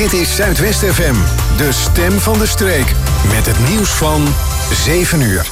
Dit is Zuidwest FM, de stem van de streek. Met het nieuws van 7 uur.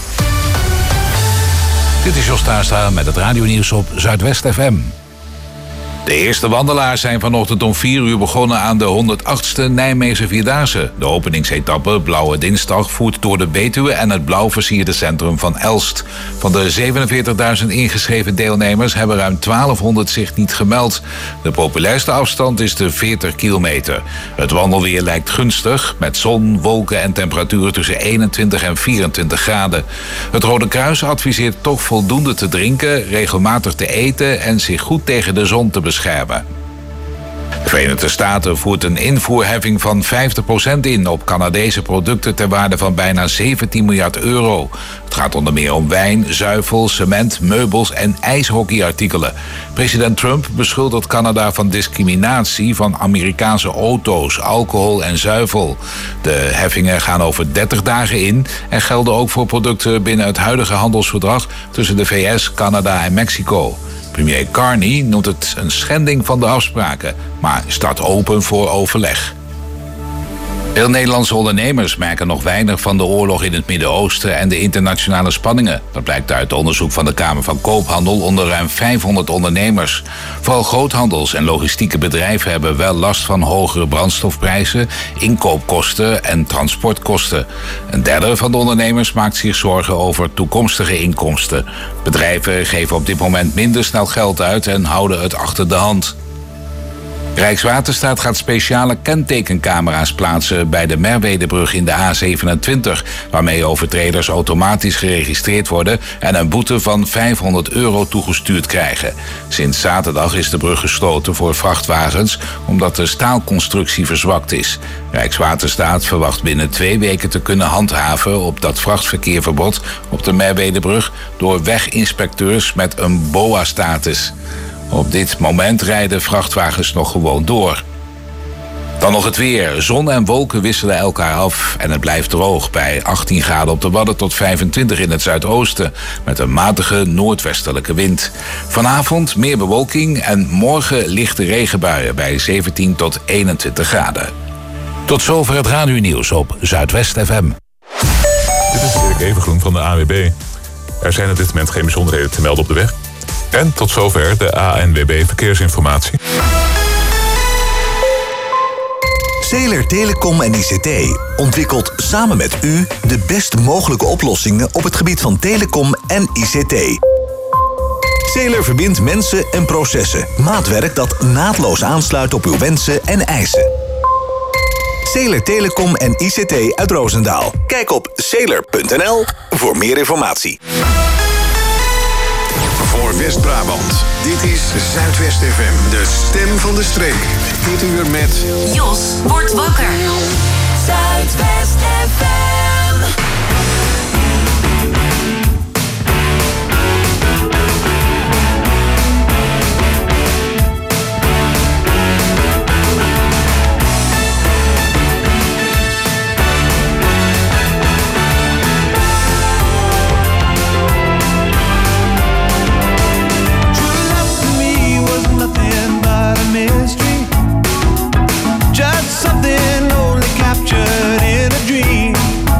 Dit is Jos Taastra met het radionieuws op Zuidwest FM. De eerste wandelaars zijn vanochtend om 4 uur begonnen aan de 108e Nijmeegse Vierdaagse. De openingsetappe, Blauwe Dinsdag, voert door de Betuwe en het blauw versierde centrum van Elst. Van de 47.000 ingeschreven deelnemers hebben ruim 1200 zich niet gemeld. De populairste afstand is de 40 kilometer. Het wandelweer lijkt gunstig, met zon, wolken en temperaturen tussen 21 en 24 graden. Het Rode Kruis adviseert toch voldoende te drinken, regelmatig te eten en zich goed tegen de zon te beschermen. De Verenigde Staten voert een invoerheffing van 50% in op Canadese producten ter waarde van bijna 17 miljard euro. Het gaat onder meer om wijn, zuivel, cement, meubels en ijshockeyartikelen. President Trump beschuldigt Canada van discriminatie van Amerikaanse auto's, alcohol en zuivel. De heffingen gaan over 30 dagen in en gelden ook voor producten binnen het huidige handelsverdrag tussen de VS, Canada en Mexico. Premier Carney noemt het een schending van de afspraken, maar staat open voor overleg. Veel Nederlandse ondernemers merken nog weinig van de oorlog in het Midden-Oosten en de internationale spanningen. Dat blijkt uit onderzoek van de Kamer van Koophandel onder ruim 500 ondernemers. Vooral groothandels en logistieke bedrijven hebben wel last van hogere brandstofprijzen, inkoopkosten en transportkosten. Een derde van de ondernemers maakt zich zorgen over toekomstige inkomsten. Bedrijven geven op dit moment minder snel geld uit en houden het achter de hand. Rijkswaterstaat gaat speciale kentekencamera's plaatsen bij de Merwedebrug in de A27, waarmee overtreders automatisch geregistreerd worden en een boete van €500 toegestuurd krijgen. Sinds zaterdag is de brug gesloten voor vrachtwagens omdat de staalconstructie verzwakt is. Rijkswaterstaat verwacht binnen 2 weken te kunnen handhaven op dat vrachtverkeerverbod op de Merwedebrug door weginspecteurs met een BOA-status. Op dit moment rijden vrachtwagens nog gewoon door. Dan nog het weer. Zon en wolken wisselen elkaar af en het blijft droog bij 18 graden op de Wadden tot 25 in het zuidoosten met een matige noordwestelijke wind. Vanavond meer bewolking en morgen lichte regenbuien bij 17 tot 21 graden. Tot zover het radionieuws op Zuidwest FM. Dit is Erik Evengroen van de ANWB. Er zijn op dit moment geen bijzonderheden te melden op de weg. En tot zover de ANWB Verkeersinformatie. Zeeler Telecom en ICT ontwikkelt samen met u de best mogelijke oplossingen op het gebied van telecom en ICT. Zeeler verbindt mensen en processen. Maatwerk dat naadloos aansluit op uw wensen en eisen. Zeeler Telecom en ICT uit Roosendaal. Kijk op zeeler.nl voor meer informatie. Voor West-Brabant, dit is Zuidwest FM, de stem van de streek. Dit uur met Jos wordt wakker. Zuidwest FM. Just something only captured in a dream.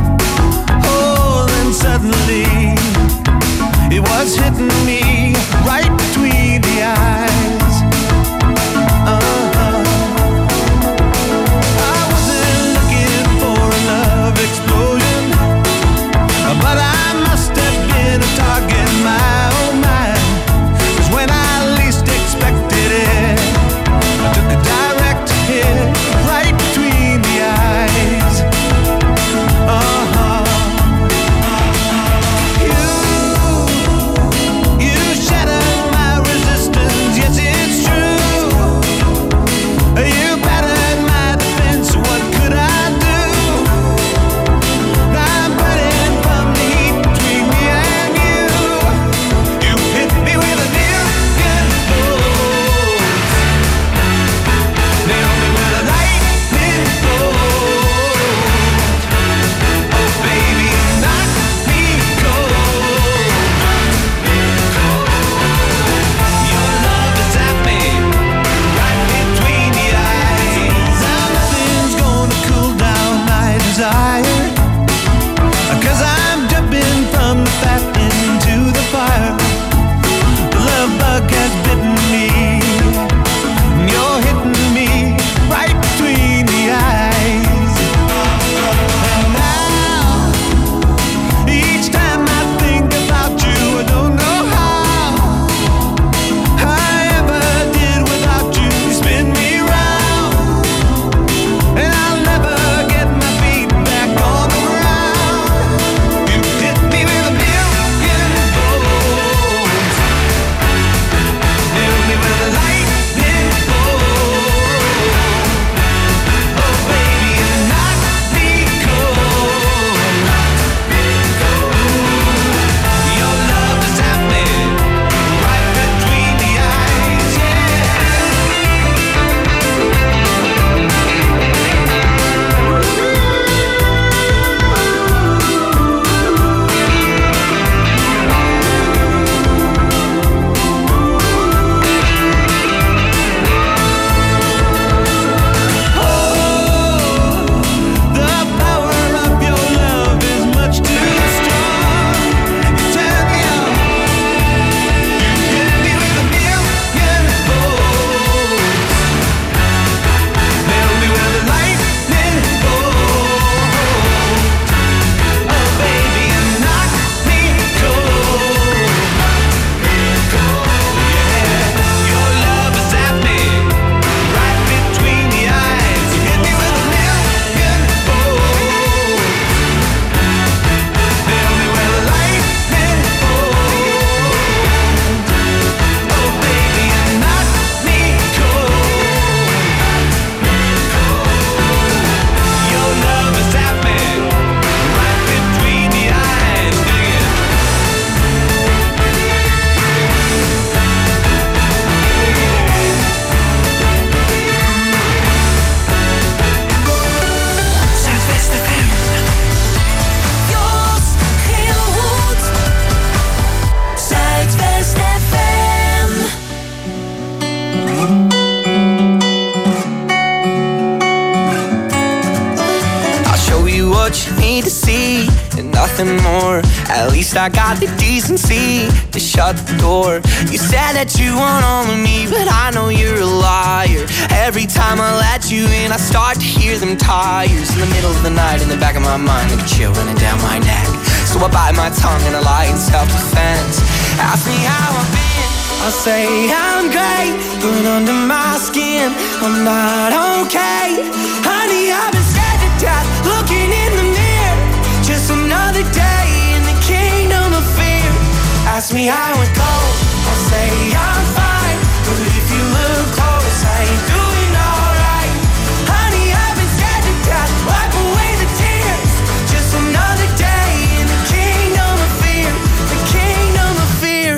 what you need to see and nothing more. At least I got the decency to shut the door. You said that you want all of me, but I know you're a liar. Every time I let you in, I start to hear them tires in the middle of the night. In the back of my mind, like a chill running down my neck. So I bite my tongue and I lie in self-defense. Ask me how I've been, I'll say I'm great, but under my skin, I'm not okay. Honey, I've been scared to death, looking in the mirror. Just another day in the kingdom of fear. Ask me how it goes, I'll say I'm fine, but if you look close, I ain't doing alright. Honey, I've been scared to death, wipe away the tears. Just another day in the kingdom of fear, the kingdom of fear.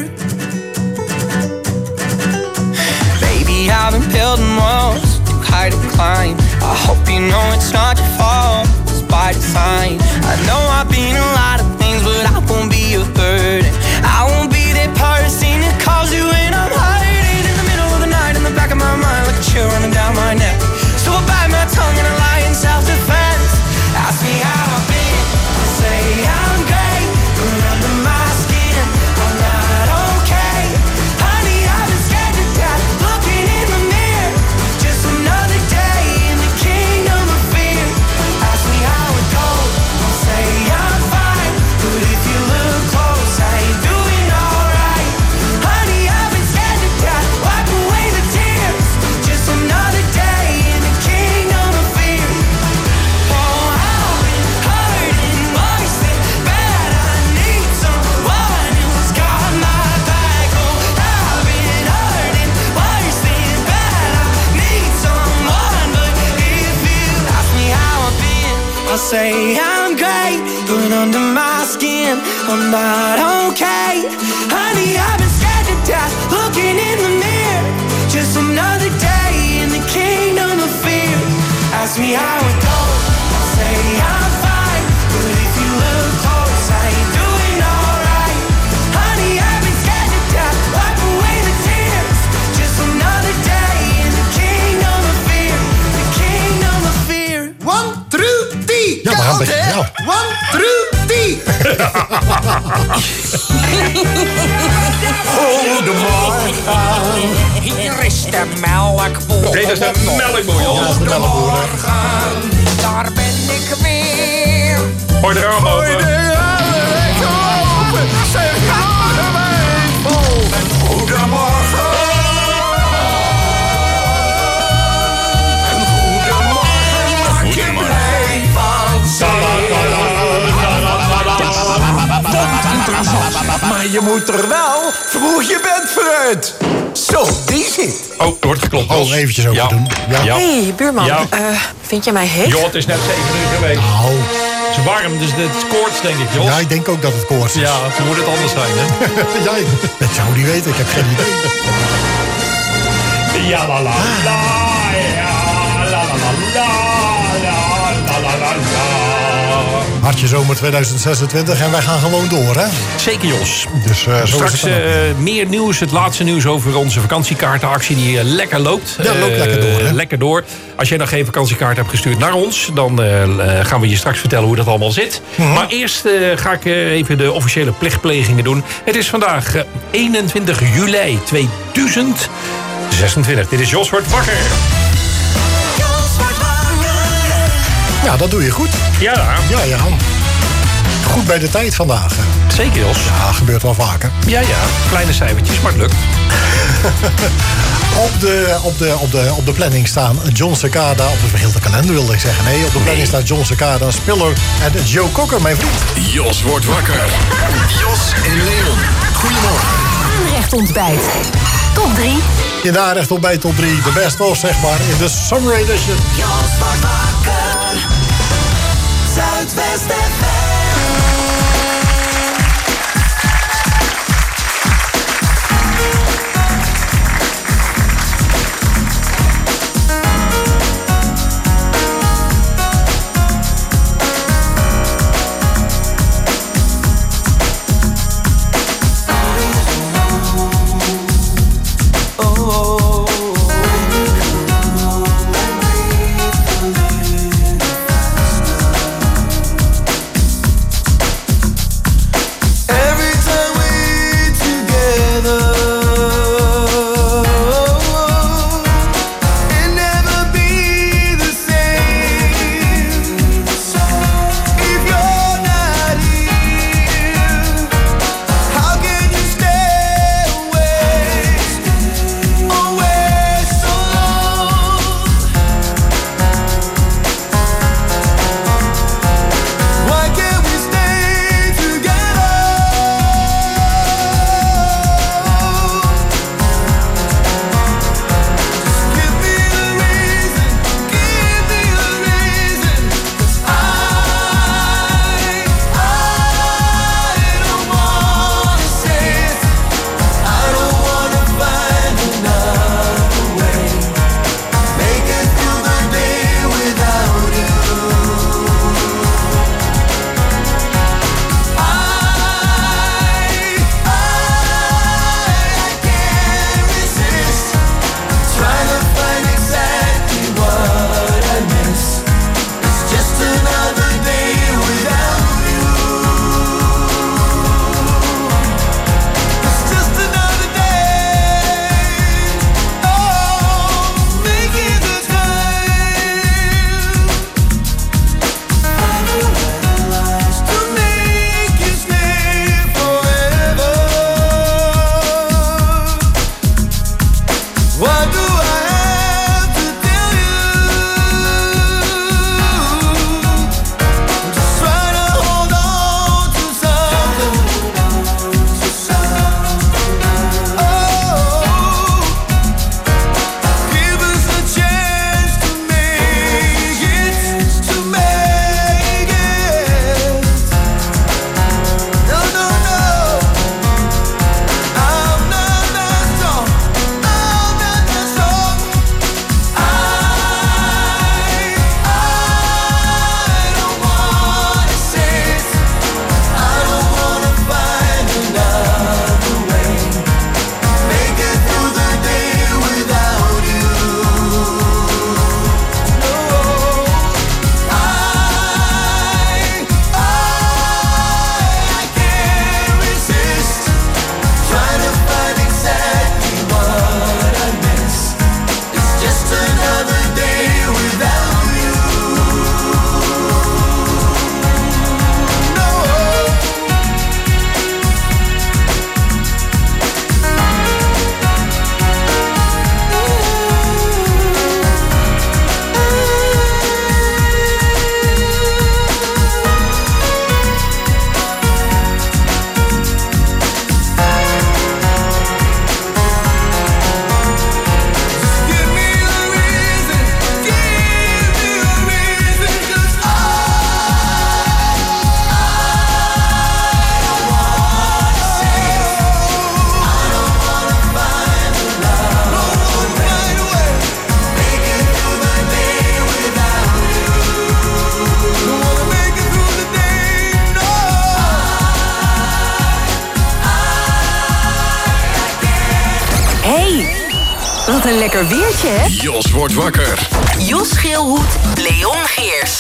Baby, I've been building walls too high to climb. I hope you know it's not your fault, it's by design. I know I've been a lot of things, but I won't be a burden. I won't be that person that calls you when I'm hiding in the middle of the night in the back of my mind, like a chill running down my neck. So I bite my tongue and I lie in self-defense. Ask me how I've been, I'll say I'm great, but under my skin, I'm not okay. Honey, I've been scared to death, looking in the mirror. Just another day in the kingdom of fear. Ask me how it goes, I'll say I'm fine, but if you look close, I ain't doing alright. Honey, I've been scared to death, wipe away the tears. Just another day in the kingdom of fear. Oh, I've been hurting worse than bad. I need someone who's got my back. Oh, I've been hurting worse than bad. I need someone, but if you ask me how I've been, I'll say I'm great, but under my skin, I'm not okay. Honey, I've been scared to death, looking in the mirror. Just another day in the kingdom of fear. Ask me how it goes, I'll say I'm fine, but if you look close, I ain't doing alright. Honey, I've been scared to death, wipe away the tears. Just another day in the kingdom of fear, the kingdom of fear. 1, 2, 3, Ja, we gaan beginnen. Ja. 1, 2, 3. Goedemorgen. Hier is de melkboer. Dit is de melkboer, Jan. Ja, de melkboer. Daar ben ik weer. Gooi de raam open. Zeg, hou mij vol. Goedemorgen. Maak je blij van Maar je moet er wel vroeg je bed vooruit. Zo, die zit. Oh, er wordt geklopt. Oh, eventjes over doen. Ja. Ja. Hey, buurman. Ja. Vind jij mij heet? Joh, het is net 7 uur geweest. Nou, Het is warm, dus het is koorts, denk ik, Jos. ja, ik denk ook dat het koorts is. Ja, dan moet het anders zijn, hè? Ja, dat zou niet weten, ik heb geen idee. Ja, la, la, la, ja, la, la, la, la, la, la, la, la. Hartje zomer 2026 en wij gaan gewoon door, hè? Zeker, Jos. Dus zo Straks is het dan ook. meer nieuws, het laatste nieuws over onze vakantiekaartenactie die lekker loopt. Ja, loopt lekker door, hè? Lekker door. Als jij nog geen vakantiekaart hebt gestuurd naar ons, dan gaan we je straks vertellen hoe dat allemaal zit. Maar eerst ga ik even de officiële plichtplegingen doen. Het is vandaag 21 juli 2026. Dit is Jos wordt wakker. Ja, dat doe je goed. Ja, Ja. Goed bij de tijd vandaag. zeker, Jos. Ja, gebeurt wel vaker. Ja, kleine cijfertjes, maar het lukt. Op de planning staan John Cicada, op de vergeelde kalender wilde ik zeggen. Nee, op de planning staat John Cicada, Spiller en Joe Cocker, mijn vriend. Jos wordt wakker. Jos en Leon. Goedemorgen. Aanrecht ontbijt. Top 3. In de aanrecht ontbijt top 3, de best of, zeg maar, in de Summer Edition. Jos wordt wakker. Zuidwest FM. een lekker weertje, hè? Jos wordt wakker. Jos Geelhoed, Leon Geers.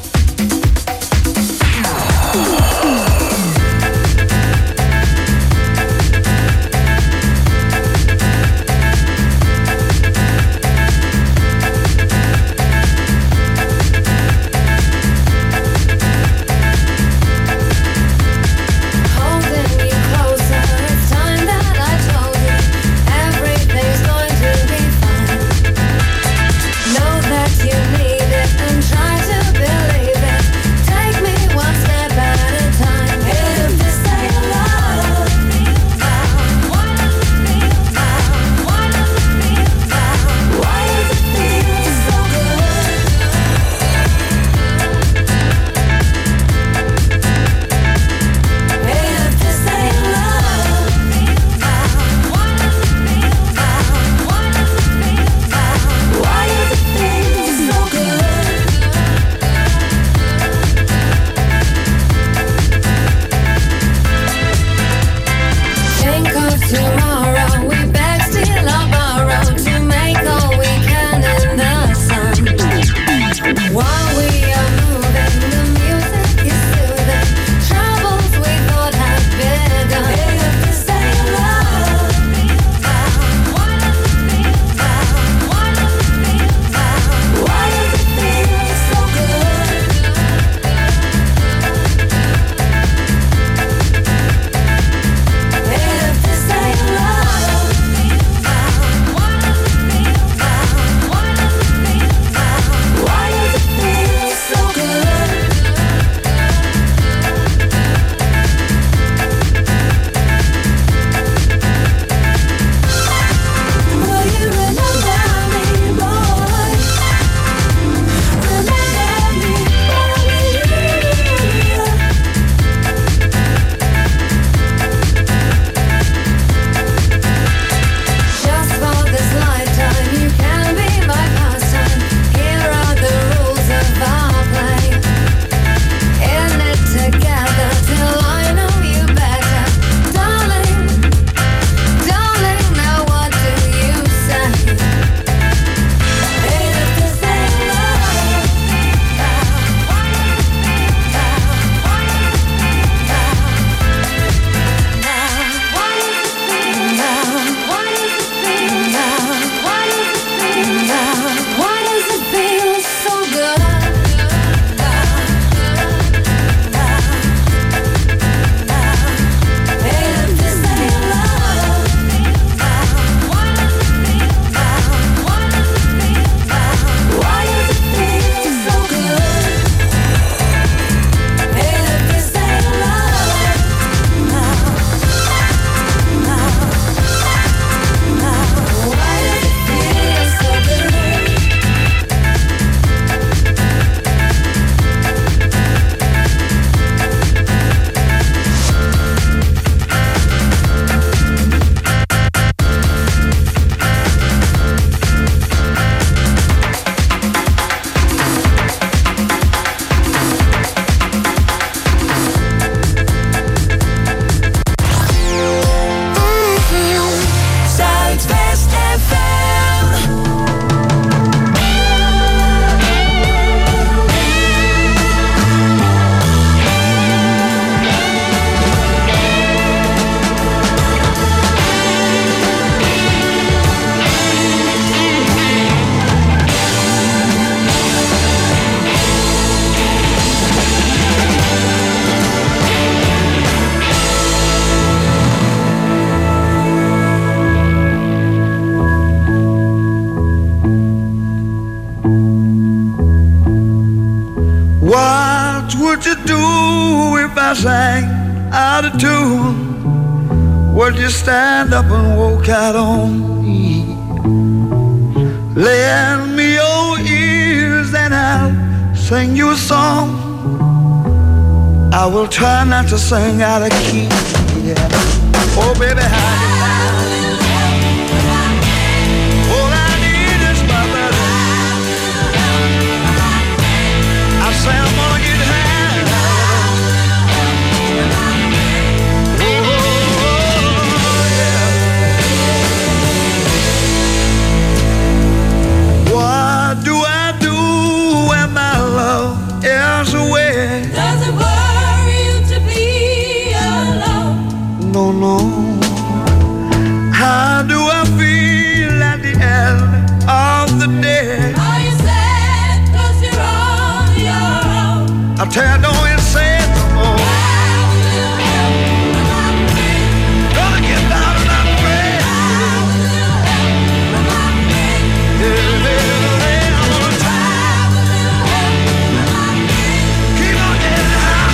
would you do if I sang out of tune? Would you stand up and walk out on me? Lend me your ears and I'll sing you a song. I will try not to sing out of key. Yeah. Oh, baby, all I need is my love. I say I'm gonna get high. Oh, yeah. tell, don't you say it no more. Gonna get out of my breath. I'm gonna try. Keep on getting high.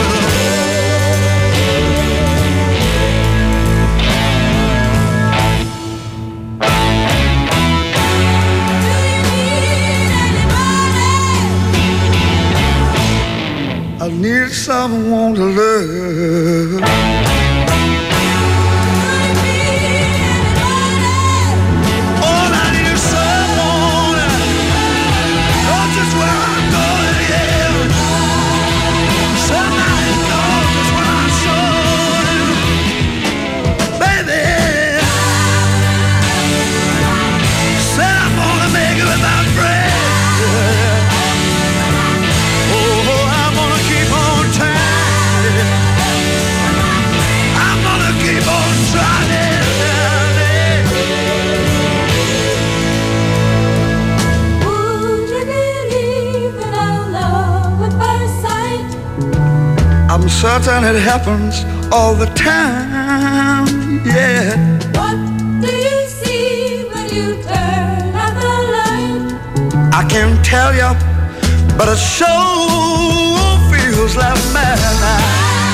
I need someone to love. All I need is someone to know just where I'm going, yeah. Somebody knows just where I'm going, baby. Said I'm gonna make it with my friends. I'm certain it happens all the time, yeah. What do you see when you turn out the light? I can't tell you, but it sure feels like madness.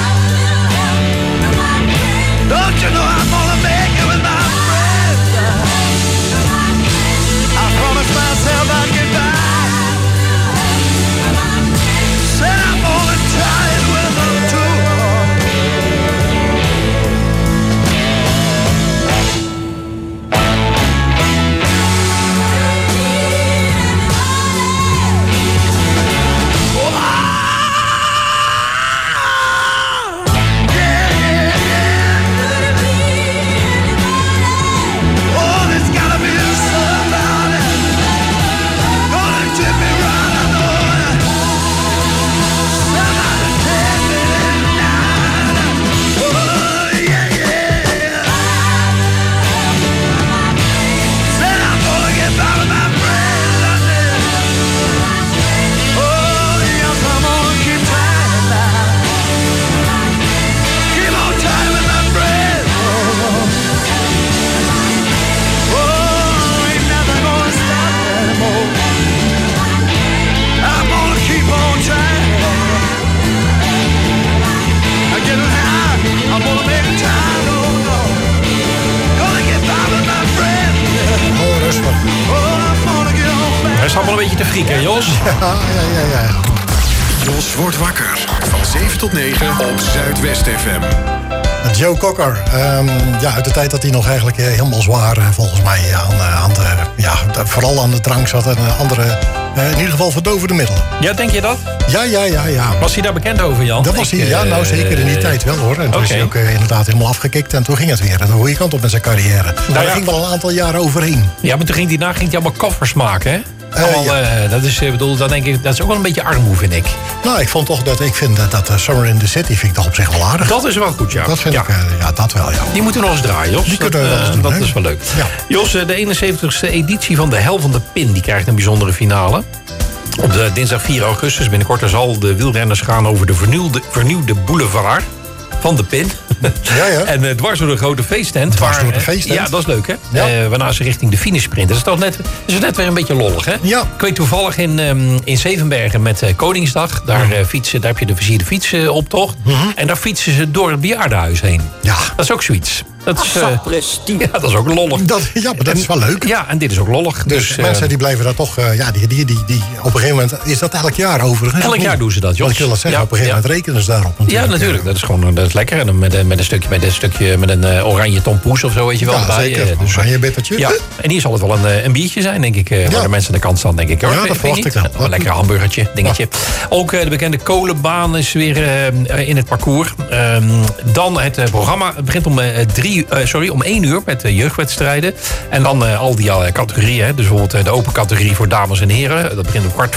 Don't you know I'm gonna make it with my friends? I promised myself I'd get back. Said I'm gonna try it with them too. Hij is allemaal een beetje te frieken, Jos. Ja. Jos wordt wakker. Van 7 tot 9 op Zuidwest FM. Joe Cocker, uit de tijd dat hij nog eigenlijk helemaal zwaar volgens mij vooral aan de drank zat en andere, in ieder geval verdovende middelen. Ja, denk je dat? Ja. Was hij daar bekend over, Jan? Dat was hij, zeker in die tijd wel hoor. En toen is hij ook inderdaad helemaal afgekikt en toen ging het weer. De goede kant op met zijn carrière. Maar daar ging wel een aantal jaren overheen. Ja, maar toen ging hij allemaal covers maken, hè? Dat is, dan denk ik, dat is ook wel een beetje armoe, vind ik. Nou, ik vind dat Summer in the City vind ik toch op zich wel aardig. Dat is wel goed, ja. Dat vind ik, dat wel, ja. Die moeten we nog eens draaien, Jos. Die kunnen we wel eens doen, dat hè? is wel leuk. Ja. Jos, de 71ste editie van de Hel van de Pin, die krijgt een bijzondere finale. Op de dinsdag 4 augustus, binnenkort, zal de wielrenners gaan over de vernieuwde boulevard van de Pin. Ja. En dwars door de grote feesttent. Door de feesttent? Ja, dat is leuk, hè? Ja. Waarna ze richting de finish sprinten. Dat is net weer een beetje lollig, hè? Ja. Ik weet toevallig in Zevenbergen met Koningsdag. Daar heb je de versierde fietsenoptocht. En daar fietsen ze door het bejaardenhuis heen. Ja. Dat is ook zoiets. Dat is ook lollig. Maar dat is wel leuk. Ja, en dit is ook lollig. Dus mensen die blijven daar toch... die op een gegeven moment... Is dat elk jaar overigens? Elk jaar doen ze dat, Jos. Want ik wil dat zeggen, op een gegeven moment rekenen ze daarop. Ja, natuurlijk. Dat is lekker. En met een oranje tompoes of zo, weet je wel. Ja, zeker. Dus, oranje bittertje. Ja, en hier zal het wel een biertje zijn, denk ik. Waar de mensen aan de kant staan, denk ik. Hoor. Ja, dat verwacht ik wel. Een lekker hamburgertje, dingetje. Ja. Ook de bekende kolenbaan is weer in het parcours. Dan het programma. Het begint om 1 uur met jeugdwedstrijden. En dan al die categorieën. Dus bijvoorbeeld de open categorie voor dames en heren. Dat begint om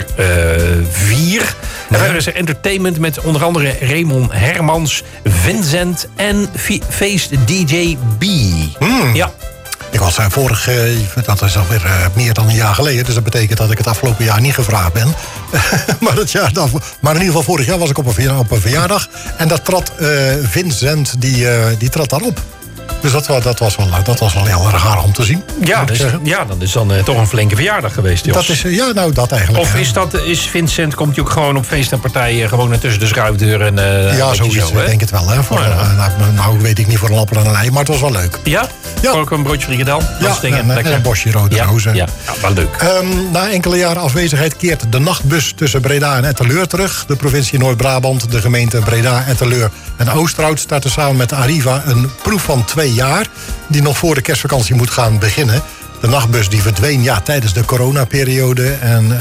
4:15. En verder is er entertainment met onder andere Raymond Hermans, Vincent en Feest DJ B. Ja. Ik was dat is alweer meer dan een jaar geleden. Dus dat betekent dat ik het afgelopen jaar niet gevraagd ben. Maar in ieder geval vorig jaar was ik op een verjaardag. En dat trad Vincent, die trad daarop. Dus dat was wel heel erg raar om te zien. Ja, dan is dan toch een flinke verjaardag geweest, Jos. Dat eigenlijk. Of is Vincent, komt hij ook gewoon op feest en partijen gewoon tussen de schuifdeur en... zoiets, ik denk het wel. Hè? Nou, weet ik niet voor een appel en een ei, maar het was wel leuk. Ja? Ook een broodje frikandel? En een bosje rode rozen. Ja, wel leuk. Na enkele jaren afwezigheid keert de nachtbus tussen Breda en Etteleur terug. De provincie Noord-Brabant, de gemeente Breda, Etteleur en Oosterhout starten samen met Arriva een proef van 2 jaar... die nog voor de kerstvakantie moet gaan beginnen. De nachtbus die verdween tijdens de coronaperiode. En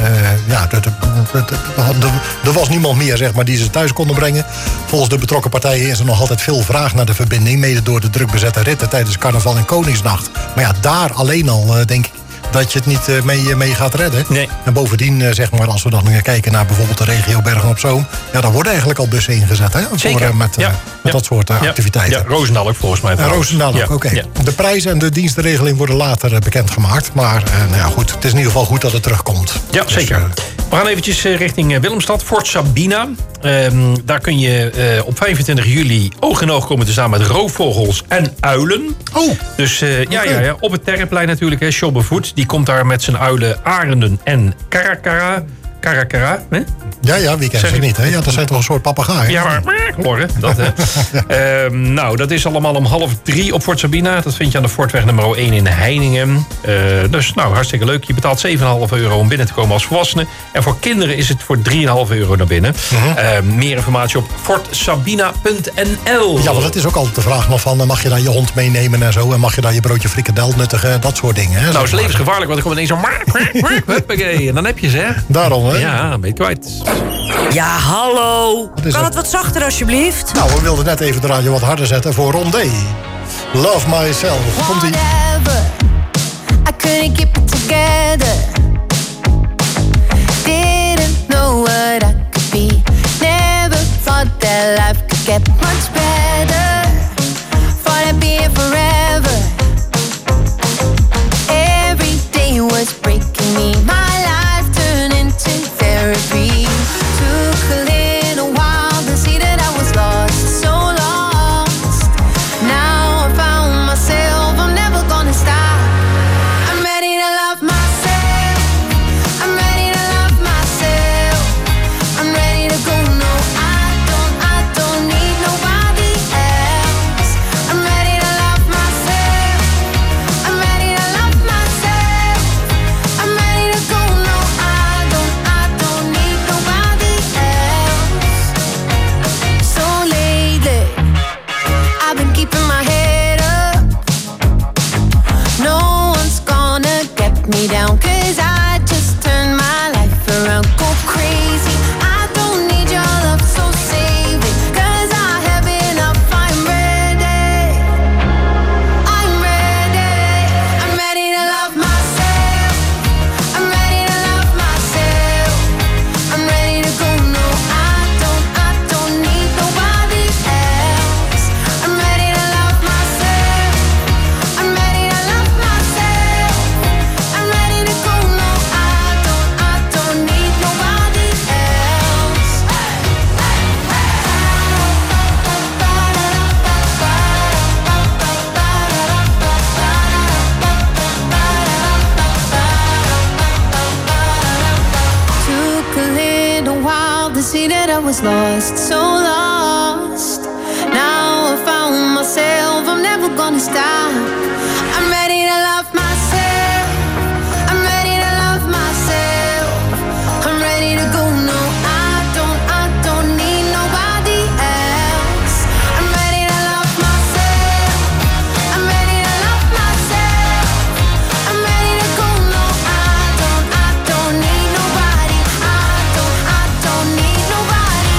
er was niemand meer zeg maar, die ze thuis konden brengen. Volgens de betrokken partijen is er nog altijd veel vraag naar de verbinding. Mede door de druk bezette ritten tijdens carnaval en Koningsnacht. Maar daar alleen al denk ik dat je het niet mee gaat redden. Nee. En bovendien, zeg maar, als we dan kijken naar bijvoorbeeld de regio Bergen-op-Zoom... daar worden eigenlijk al bussen ingezet, hè? Zeker. Met dat soort activiteiten. Ja, Roosendaal ook volgens mij. Roosendaal ook, oké. Ja. De prijzen en de dienstenregeling worden later bekendgemaakt. Maar goed, het is in ieder geval goed dat het terugkomt. Ja, dus, zeker. We gaan eventjes richting Willemstad, Fort Sabina. Daar kun je op 25 juli oog in oog komen te staan met roofvogels en uilen. Oh, dus op het Terreplein natuurlijk, Sjobbevoet. Die komt daar met zijn uilen, arenden en Caracara, hè? Ja, wie kent ze niet, hè? Ja, dat zijn toch een soort papegaaien? Ja, maar horen. Dat is allemaal om 2:30 op Fort Sabina. Dat vind je aan de Fortweg nummer 1 in Heiningen. Dus hartstikke leuk. Je betaalt €7,5 om binnen te komen als volwassene. En voor kinderen is het voor €3,5 naar binnen. Meer informatie op fortsabina.nl. Ja, want het is ook altijd de vraag nog van... mag je daar je hond meenemen en zo? En mag je daar je broodje frikandel nuttigen? Dat soort dingen. Hè? Nou, het is levensgevaarlijk, want er komt ineens zo... En dan heb je ze, hè? Daarom, hè? Ja, dan ben je kwijt. Ja, hallo. Kan het wat zachter alsjeblieft? Nou, we wilden net even de radio wat harder zetten voor Rondé. Love Myself. Komt-ie. I couldn't keep it together. Didn't know what I could be. Never thought that life could get much better. Thought I'd be here forever. Every day was breaking me. My life turned into therapy. Took a little while to see that I was lost, so lost. Now I found myself, I'm never gonna stop. I'm ready to love myself. I'm ready to love myself. I'm ready to go, no, I don't need nobody else. I'm ready to love myself. I'm ready to love myself. I'm ready to go, no, I don't need nobody else. So lately, I've been keeping my head up. No one's gonna get me down, 'cause I just turned my life around. Go crazy, I don't need your love, so save it, 'cause I have enough. I'm ready. I'm ready. I'm ready to love myself. I'm ready to love myself. I'm ready to go, no, I don't need nobody else. I'm ready to love myself. I'm ready to love myself. I'm ready to go, no, I don't need nobody else. Took a little while to see that I was lost, so lost. Now I found myself, I'm never gonna stop. I'm ready to love myself. I'm ready to love myself. I'm ready to go, no, I don't need nobody else. I'm ready to love myself. I'm ready to love myself. I'm ready to go, no, I don't need nobody. I don't need nobody.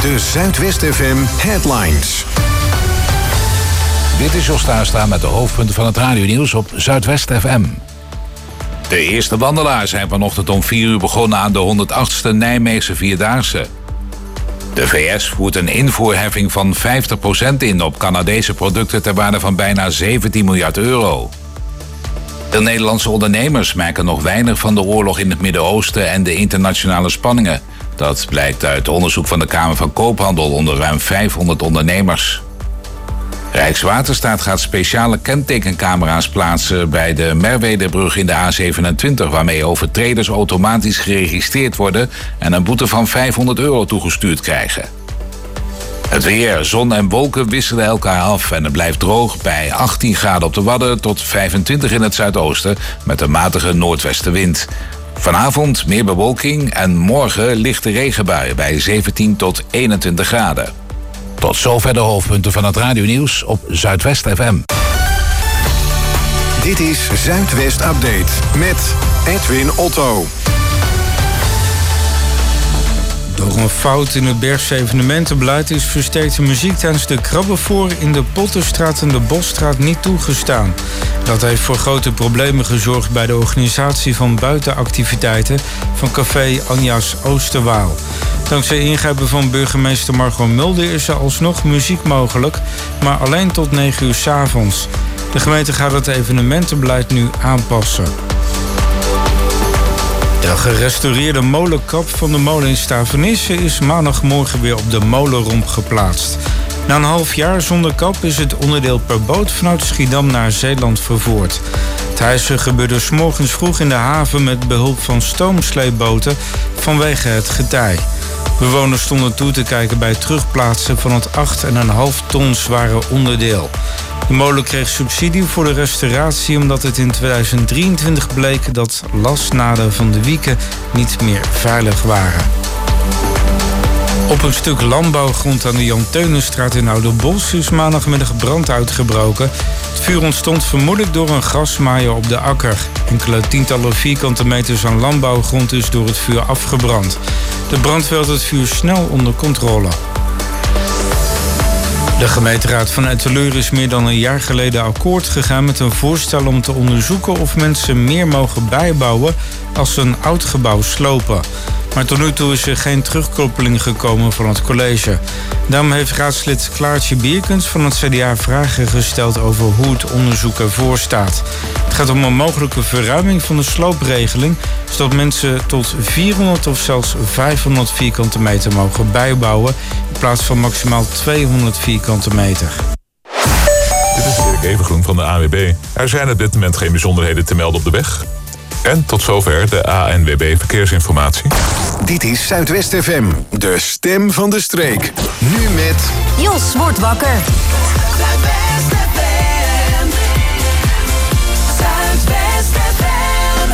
De Zuidwest FM Headlines. Dit is Jos Tuinstra met de hoofdpunten van het radionieuws op Zuidwest FM. De eerste wandelaars zijn vanochtend om 4 uur begonnen aan de 108ste Nijmeegse Vierdaagse. De VS voert een invoerheffing van 50% in op Canadese producten ter waarde van bijna 17 miljard euro. De Nederlandse ondernemers merken nog weinig van de oorlog in het Midden-Oosten en de internationale spanningen. Dat blijkt uit onderzoek van de Kamer van Koophandel onder ruim 500 ondernemers. Rijkswaterstaat gaat speciale kentekencamera's plaatsen bij de Merwedebrug in de A27... waarmee overtreders automatisch geregistreerd worden en een boete van 500 euro toegestuurd krijgen. Het weer, zon en wolken wisselen elkaar af en het blijft droog bij 18 graden op de Wadden tot 25 in het zuidoosten met een matige noordwestenwind. Vanavond meer bewolking en morgen lichte regenbuien bij 17 tot 21 graden. Tot zover de hoofdpunten van het radionieuws op Zuidwest FM. Dit is Zuidwest Update met Edwin Otto. Door een fout in het Bergse evenementenbeleid is versterkte muziek tijdens de Krabbenvoor in de Potterstraat en de Bosstraat niet toegestaan. Dat heeft voor grote problemen gezorgd bij de organisatie van buitenactiviteiten van café Anja's Oosterwaal. Dankzij ingrijpen van burgemeester Margot Mulder is er alsnog muziek mogelijk, maar alleen tot 9 uur 's avonds. De gemeente gaat het evenementenbeleid nu aanpassen. De gerestaureerde molenkap van de molen in Stavenisse is maandagmorgen weer op de molenromp geplaatst. Na een half jaar zonder kap is het onderdeel per boot vanuit Schiedam naar Zeeland vervoerd. Het hijsen gebeurde 's morgens vroeg in de haven met behulp van stoomsleepboten vanwege het getij. Bewoners stonden toe te kijken bij het terugplaatsen van het 8,5 ton zware onderdeel. De molen kreeg subsidie voor de restauratie omdat het in 2023 bleek dat lasnaden van de wieken niet meer veilig waren. Op een stuk landbouwgrond aan de Jan Teunenstraat in Ouderbos is maandagmiddag brand uitgebroken. Het vuur ontstond vermoedelijk door een grasmaaier op de akker. Enkele tientallen vierkante meters aan landbouwgrond is door het vuur afgebrand. De brandweer had het vuur snel onder controle. De gemeenteraad van Etteleur is meer dan een jaar geleden akkoord gegaan met een voorstel om te onderzoeken of mensen meer mogen bijbouwen als ze een oud gebouw slopen. Maar tot nu toe is er geen terugkoppeling gekomen van het college. Daarom heeft raadslid Klaartje Bierkens van het CDA vragen gesteld over hoe het onderzoek ervoor staat. Het gaat om een mogelijke verruiming van de sloopregeling, zodat mensen tot 400 of zelfs 500 vierkante meter mogen bijbouwen in plaats van maximaal 200 vierkante meter. Dit is Dirk Evengroen van de ANWB. Er zijn op dit moment geen bijzonderheden te melden op de weg. En tot zover de ANWB Verkeersinformatie. Dit is Zuidwest FM, de stem van de streek. Nu met... Jos wordt wakker. Zuidwest FM. Zuidwest FM.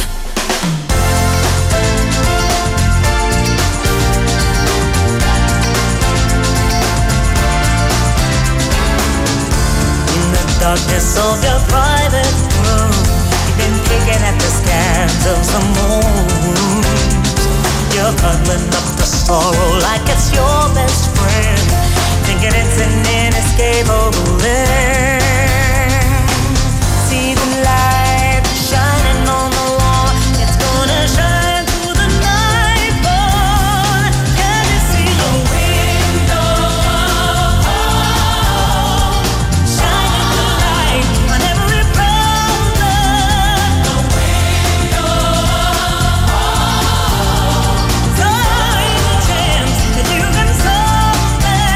In the darkness of your private room, you've been picking at the scans of some moon. You're cuddling up the sorrow like it's your best friend, thinking it's an inescapable end. See the light shining on the wall, it's gonna shine through the night, boy. Can you see the window shining the light on every problem? The window, time to chance that you can solve them.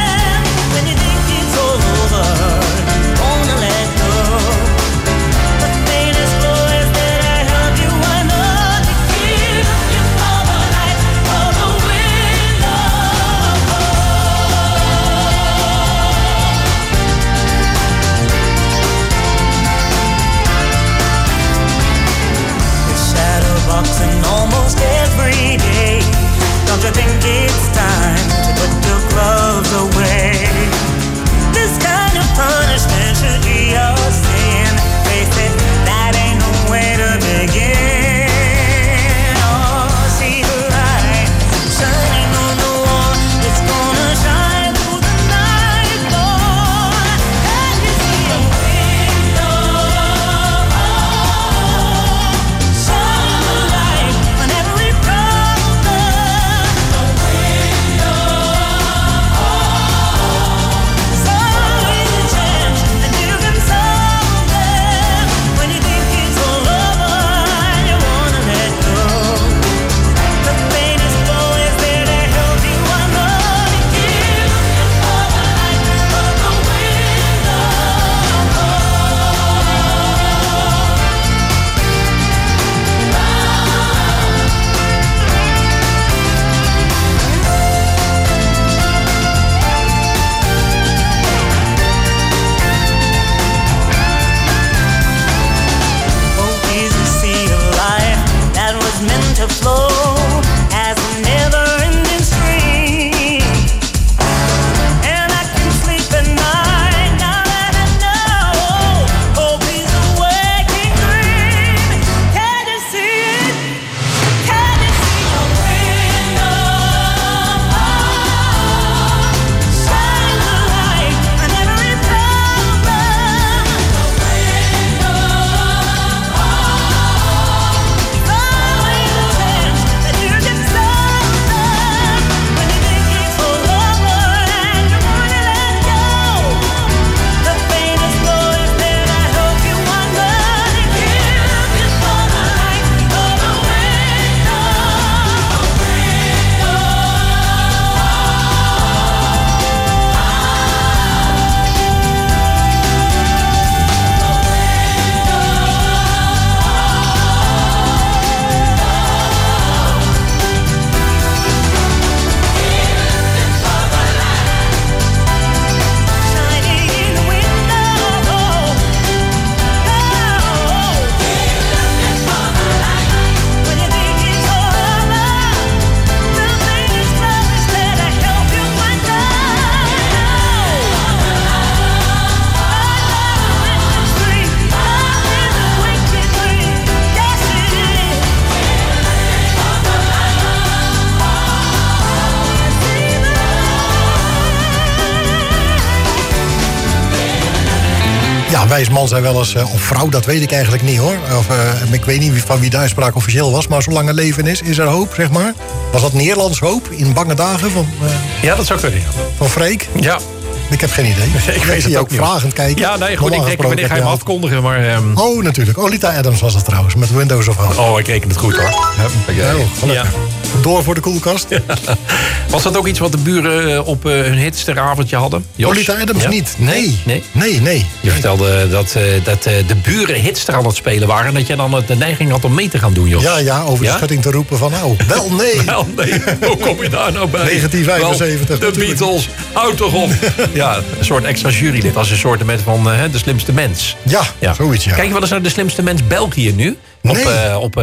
wijs man zei wel eens, of vrouw, dat weet ik eigenlijk niet hoor. Ik weet niet van wie de uitspraak officieel was, maar zolang er leven is er hoop, zeg maar. Was dat Nederlands hoop in bange dagen van... ja, dat zou kunnen. Van Freek? Ja. Ik heb geen idee. Ik weet het ook niet. Vragend kijken. Ja, nee, goed, ik denk, wanneer ga je hem afkondigen? Maar, Oh, natuurlijk. Olita Adams was het trouwens, met Windows of Home. Oh, ik reken het goed hoor. Ja. Door voor de koelkast. Was dat ook iets wat de buren op hun hitsteravondje hadden? Jos? Olita Adams niet. Nee. Je vertelde dat de buren hitster aan het spelen waren... en dat je dan de neiging had om mee te gaan doen, Jos. Ja, over de schutting te roepen van nou, wel nee. Wel nee, hoe kom je daar nou bij? 1975. Wel, de Beatles, houd toch op. Ja, een soort extra jurylid als een soort van de slimste mens. Ja, zoiets, ja. Kijk je wel eens naar de slimste mens België nu? Op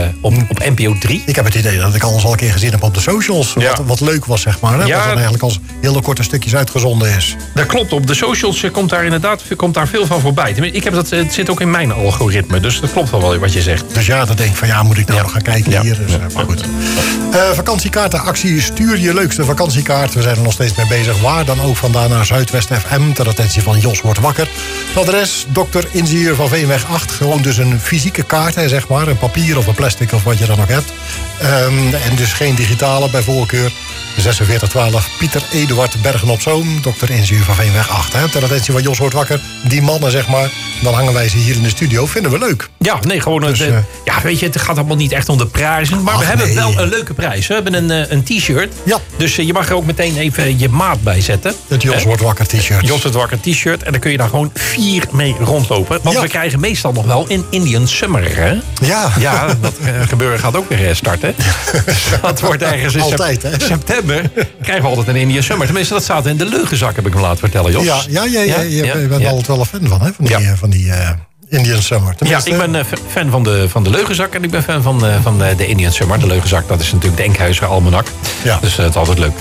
NPO 3. Ik heb het idee dat ik alles al een keer gezien heb op de socials. Wat leuk was, zeg maar. Hè? Ja. Wat dan eigenlijk als hele korte stukjes uitgezonden is. Dat klopt. Op de socials komt daar veel van voorbij. Het zit ook in mijn algoritme. Dus dat klopt wel wat je zegt. Dus ja, dan denk ik van moet ik nou nog gaan kijken hier. Dus, maar goed. Vakantiekaartenactie. Stuur je leukste vakantiekaart. We zijn er nog steeds mee bezig. Waar dan ook vandaan naar Zuidwest FM. Ter attentie van Jos wordt wakker. Het adres, Dr. Inzier van Veenweg 8. Gewoon dus een fysieke kaart, zeg maar. Een papier of een plastic of wat je dan ook hebt. En dus geen digitale bij voorkeur. 4612 Pieter Eduard Bergen op Zoom. Dr. Inzier van Veenweg 8. Ter attentie van Jos wordt wakker. Die mannen, zeg maar. Dan hangen wij ze hier in de studio. Vinden we leuk. Ja, nee, gewoon... Dus, weet je, het gaat allemaal niet echt om de prijzen. Maar we hebben wel een leuke prijs. We hebben een t-shirt. Ja. Dus je mag er ook meteen even je maat bij zetten. Het Jos wordt wakker t-shirt. Jos wordt wakker t-shirt. En dan kun je daar gewoon 4 mee rondlopen. Want we krijgen meestal nog wel een Indian Summer, hè? Ja. Ja, dat gebeuren gaat ook weer starten. Dat wordt ergens in september. Krijgen we altijd een Indian Summer. Tenminste, dat staat in de leugenzak, heb ik me laten vertellen, Jos. Je bent altijd wel een fan van, hè? Van die Indian Summer. Tenminste, ik ben fan van de leugenzak en ik ben fan van de Indian Summer. De leugenzak, dat is natuurlijk de Enkhuizer Almanak. Ja. Dus dat is altijd leuk.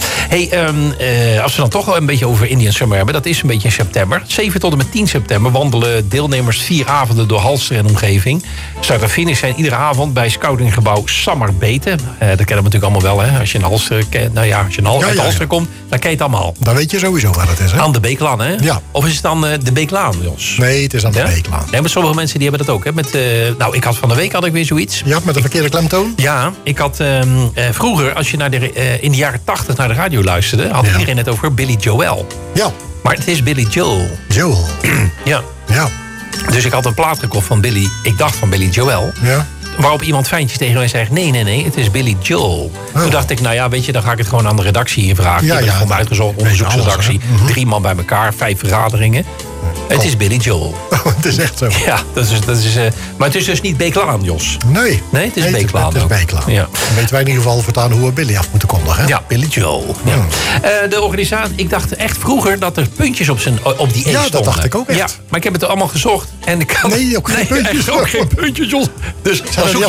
Als we dan toch wel een beetje over Indian Summer hebben, dat is een beetje in september. 7 tot en met 10 september wandelen deelnemers 4 avonden door Halster en omgeving. Start en finish zijn iedere avond bij scoutinggebouw Sammerbeten. Dat kennen we natuurlijk allemaal wel, hè? Als je in Halster uit Halster komt, dan ken je het allemaal. Dan weet je sowieso waar het is, hè? Aan de Beeklaan, hè? Ja. Of is het dan de Beeklaan, Jos? Nee, het is aan de Beeklaan. Nee, maar sommige mensen die hebben dat ook. Hè? Ik had van de week weer zoiets. Ja, met een verkeerde klemtoon? Ja, ik had vroeger, als je in de jaren 80 naar de radio luisterde, had iedereen het over Billy Joel. Ja. Maar het is Billy Joel. Joel. Ja. Ja. Dus ik had een plaat gekocht van Billy, ik dacht van Billy Joel. Ja. Waarop iemand fijntjes tegen mij zegt, nee, het is Billy Joel. Toen dacht ik, weet je, dan ga ik het gewoon aan de redactie hier vragen. Ik heb het gewoon uitgezocht, onderzoeksredactie. 3 man bij elkaar, 5 vergaderingen. Het is Billy Joel. Oh, het is echt zo. Ja, maar het is dus niet Beeklaan, Jos. Nee. Nee, het is Beeklaan. Het is Beeklaan. Ja. Dan weten wij in ieder geval voortaan hoe we Billy af moeten kondigen. Hè? Ja, Billy Joel. Ja. De organisatie, ik dacht echt vroeger dat er puntjes op die E stonden. Ja, dat dacht ik ook echt. Ja, maar ik heb het allemaal gezocht. En ik kan, ook geen puntjes. Ook geen puntjes, Jos. Dus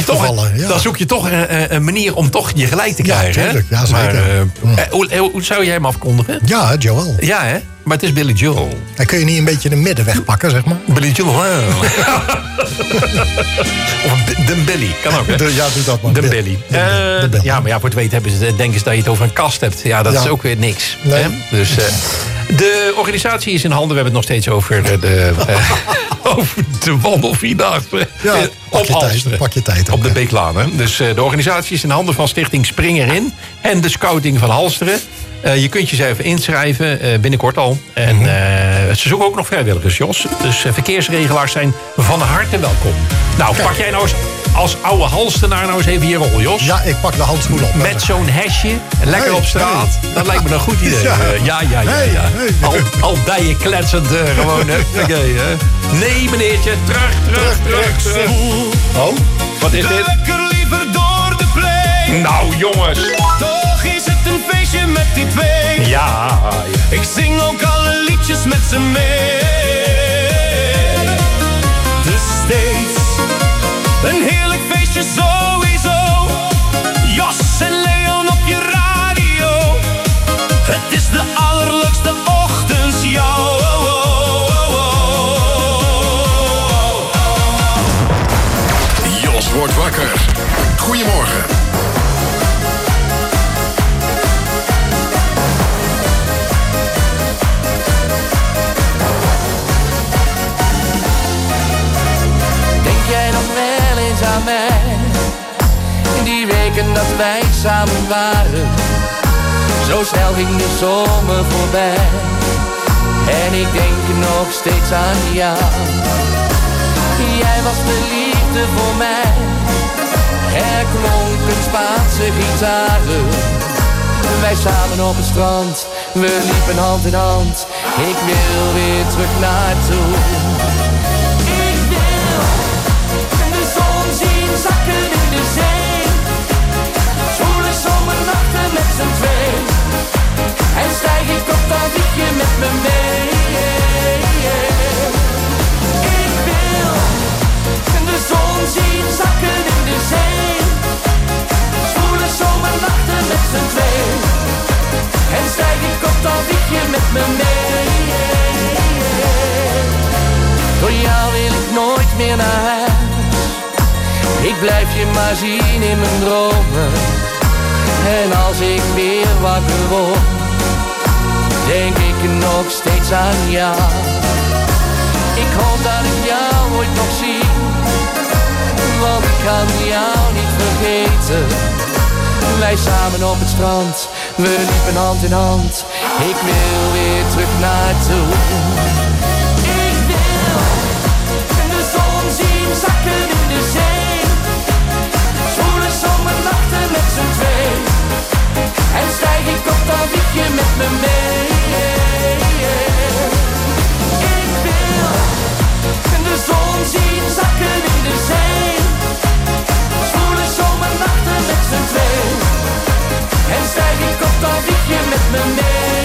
dan zoek je toch een manier om toch je gelijk te krijgen. Ja, tuurlijk. Ja, zeker. Maar, hoe zou jij hem afkondigen? Ja, Joel. Ja, hè? Maar het is Billy Joel. Dan kun je niet een beetje de middenweg pakken, zeg maar. Billy Joel. Of de Billy. Kan ook, hè? Ja, doe dat maar. De Billy. Ja, maar voor het weten denken ze dat je het over een kast hebt. Ja, dat is ook weer niks. Nee. Hè? Dus de organisatie is in handen. We hebben het nog steeds over de wandelvierdaagse. Ja, pak je tijd. Op de Beeklaan. Hè? Dus de organisatie is in handen van Stichting Spring Erin. En de Scouting van Halsteren. Je kunt je even inschrijven, binnenkort al. En ze zoeken ook nog vrijwilligers, Jos. Dus verkeersregelaars zijn van harte welkom. Nou, pak jij nou eens als oude Halstenaar nou eens even je rol, Jos. Ja, ik pak de handschoen op. Met zo'n hesje, lekker op straat. Hey. Dat lijkt me een goed idee. Ja. Al dijen kletsend gewoon. Nee, meneertje, terug. Oh, wat is dit? Lekker liever door de play. Nou, jongens. Toch is het een feestje met die twee. Ja. Ik zing ook alle liedjes met ze mee. Dus steeds een heerlijk feestje sowieso. Jos en Leon op je radio. Het is de allerleukste ochtendshow. Jos wordt wakker. Goedemorgen. wij samen waren. Zo snel ging de zomer voorbij. En ik denk nog steeds aan jou. Jij was de liefde voor mij. Er klonken Spaanse gitaren. Wij samen op het strand. We liepen hand in hand. Ik wil weer terug naartoe. Ik wil de zon zien zakken in de zee. Zwoele zomernachten met z'n twee. En stijg ik op, dan vlieg je met me mee. Ik wil de zon zien zakken in de zee. Zwoele zomernachten met z'n twee. En stijg ik op, dan vlieg je met me mee. Door jou wil ik nooit meer naar huis. Ik blijf je maar zien in mijn dromen. En als ik weer wakker word, denk ik nog steeds aan jou. Ik hoop dat ik jou ooit nog zie, want ik kan jou niet vergeten. Wij samen op het strand, we liepen hand in hand. Ik wil weer terug naartoe. Ik wil de zon zien zakken in de zee. Zwoele zomernachten met z'n twee. En stijg ik op, dan vlieg je met me mee. Ik wil de zon zien zakken in de zee. Zwoele zomernachten met z'n twee. En stijg ik op, dan vlieg je met me mee.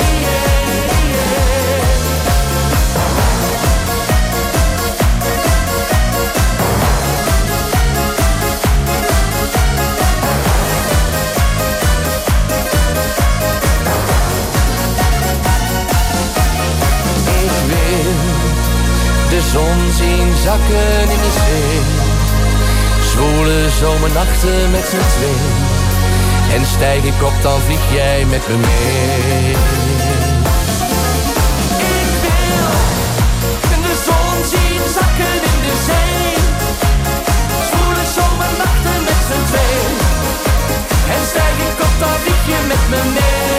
De zon zien zakken in de zee. Zwoele zomernachten met z'n twee. En stijg ik op, dan vlieg jij met me mee. Ik wil de zon zien zakken in de zee. Zwoele zomernachten met z'n twee. En stijg ik op, dan vlieg je met me mee.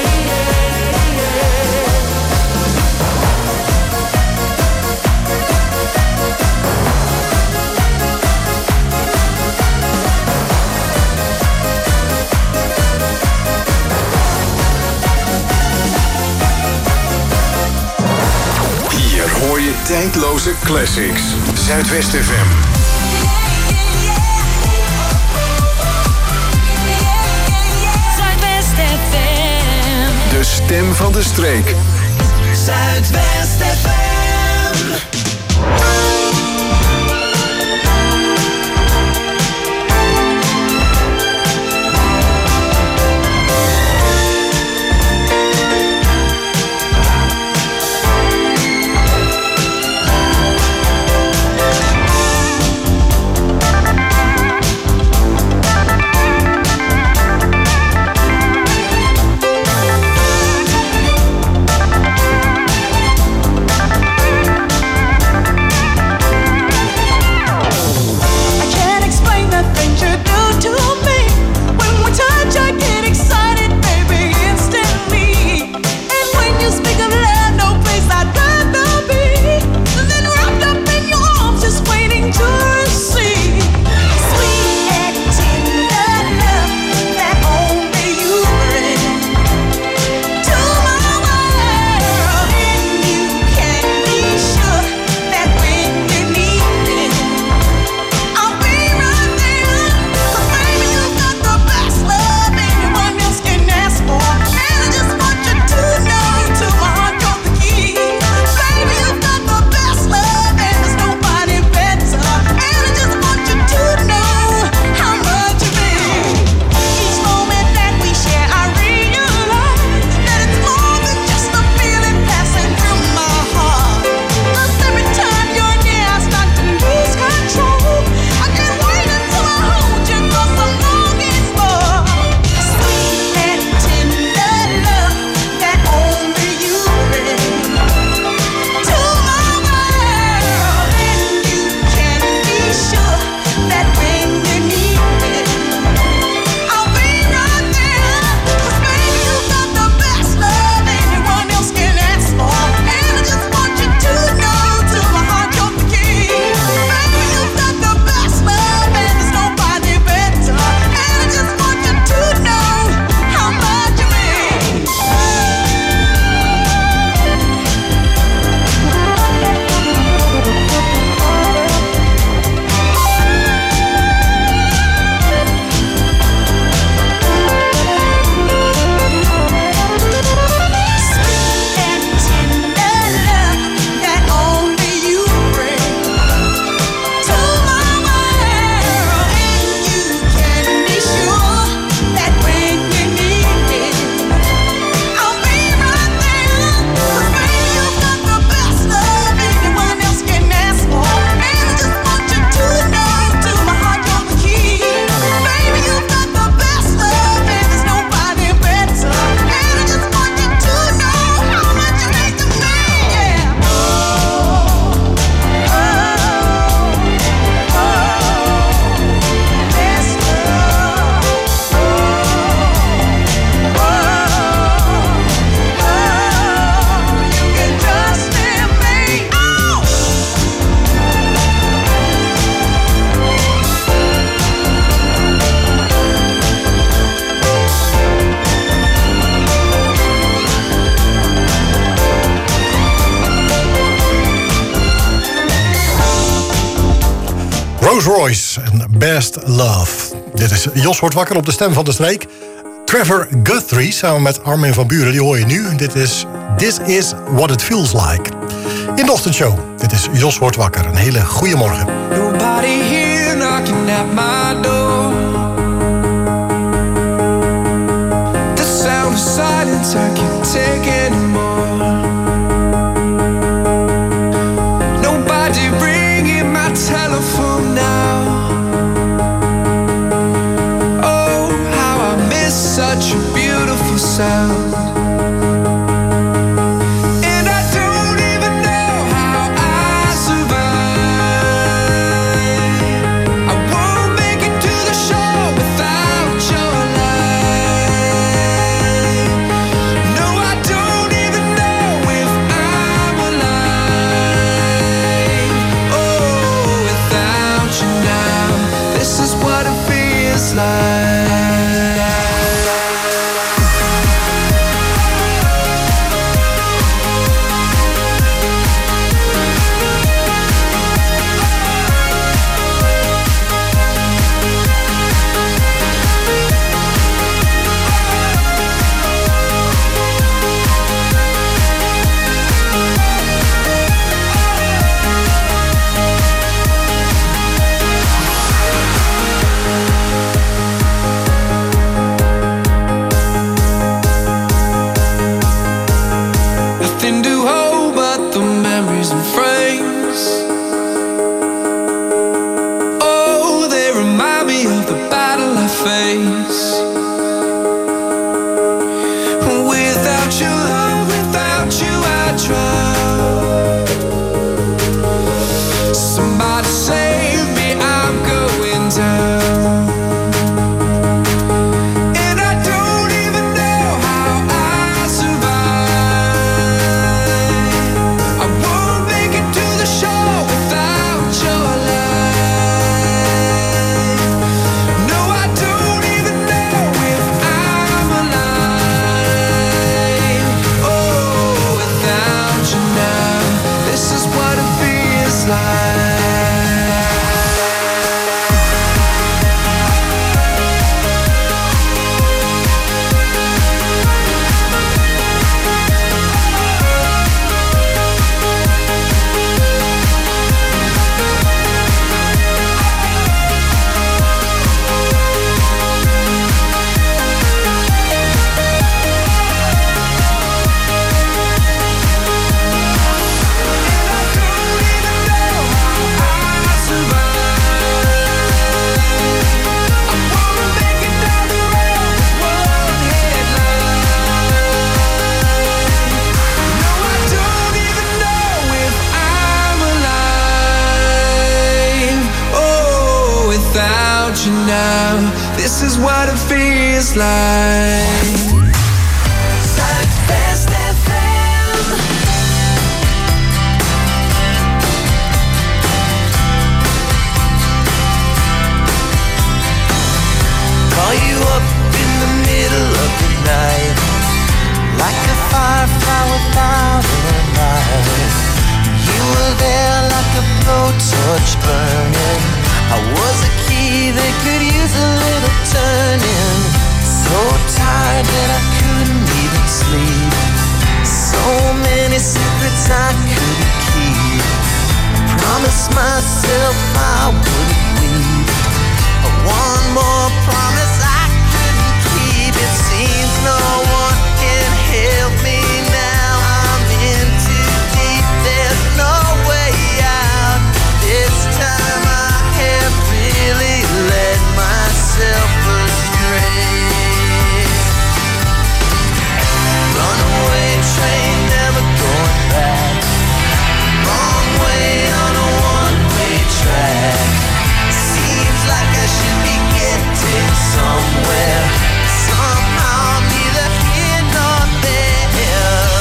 Hoor je tijdloze classics. Zuidwest FM. Zuidwest FM. De stem van de streek. Zuidwest FM. Rose Royce en Best Love. Dit is Jos wordt wakker op de stem van de streek. Trevor Guthrie samen met Armin van Buuren, die hoor je nu. Dit is This Is What It Feels Like. In de ochtendshow, dit is Jos wordt wakker. Een hele goede morgen. Nobody here knocking at my door. The sound of silence I can't take anymore. Nobody ringing my telephone now. Oh, how I miss such a beautiful sound. This is what it feels like. Zuidwest FM. Call you up in the middle of the night, like a firefly without a light. You were there like a blowtorch burning. I was a key that could use a little turning. So tired that I couldn't even sleep. So many secrets I couldn't keep. I promised myself I wouldn't leave. But one more promise I couldn't keep. It seems no one can help me now. I'm in too deep, there's no way out. This time I have really led myself astray. Runaway train, never going back. Wrong way on a one-way track. Seems like I should be getting somewhere. Somehow I'm neither here nor there.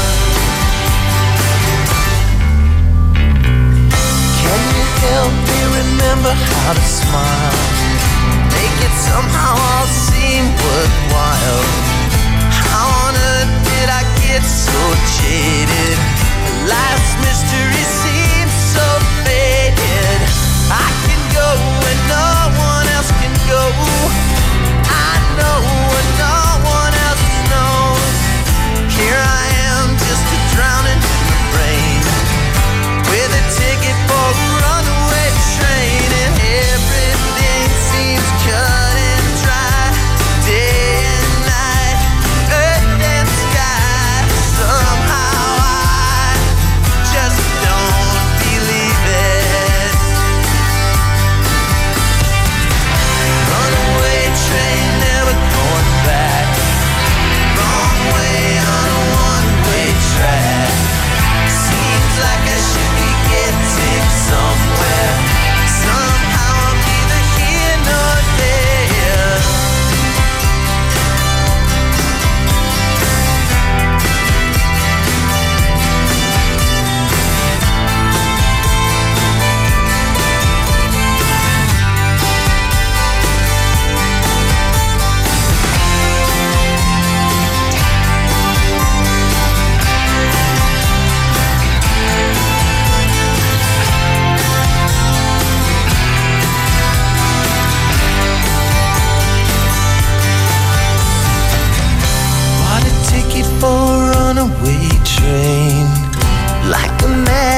Can you help me remember how to smile? Make it somehow all seem worthwhile. How on earth did I get so jaded? Life's mystery seems so faded. I can go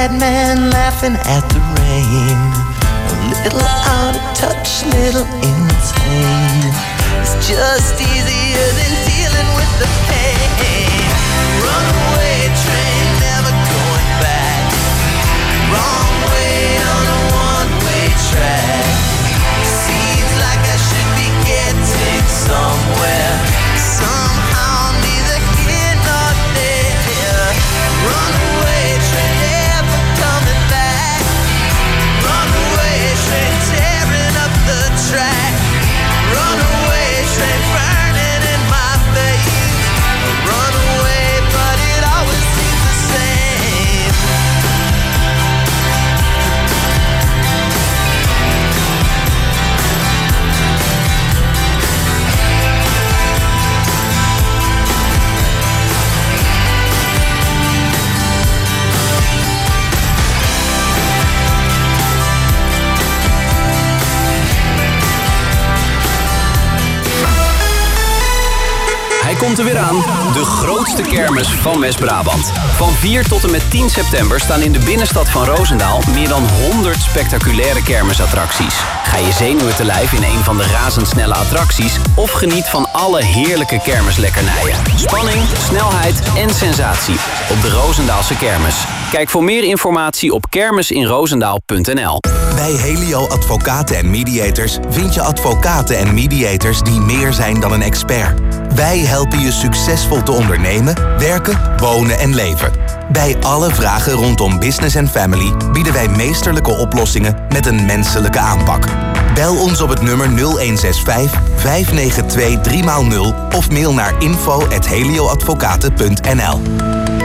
sad man laughing at the rain. A little out of touch, little insane. It's just easier than dealing with the pain. Runaway train, never going back. Wrong way on a one-way track. Seems like I should be getting somewhere. Somehow neither here nor there. Runaway train, never coming back. Runaway train, tearing up the track. Runaway train, burning in my face. Runaway, but it always seems the same. Hij komt er weer aan, de grootste kermis van West-Brabant. Van 4 tot en met 10 september staan in de binnenstad van Roosendaal meer dan 100 spectaculaire kermisattracties. Ga je zenuwen te lijf in een van de razendsnelle attracties of geniet van alle heerlijke kermislekkernijen. Spanning, snelheid en sensatie op de Roosendaalse kermis. Kijk voor meer informatie op kermisinroosendaal.nl. Bij Helio Advocaten en Mediators vind je advocaten en mediators die meer zijn dan een expert. Wij helpen je succesvol te ondernemen, werken, wonen en leven. Bij alle vragen rondom business en family bieden wij meesterlijke oplossingen met een menselijke aanpak. Bel ons op het nummer 0165 592 3x0 of mail naar info@helioadvocaten.nl.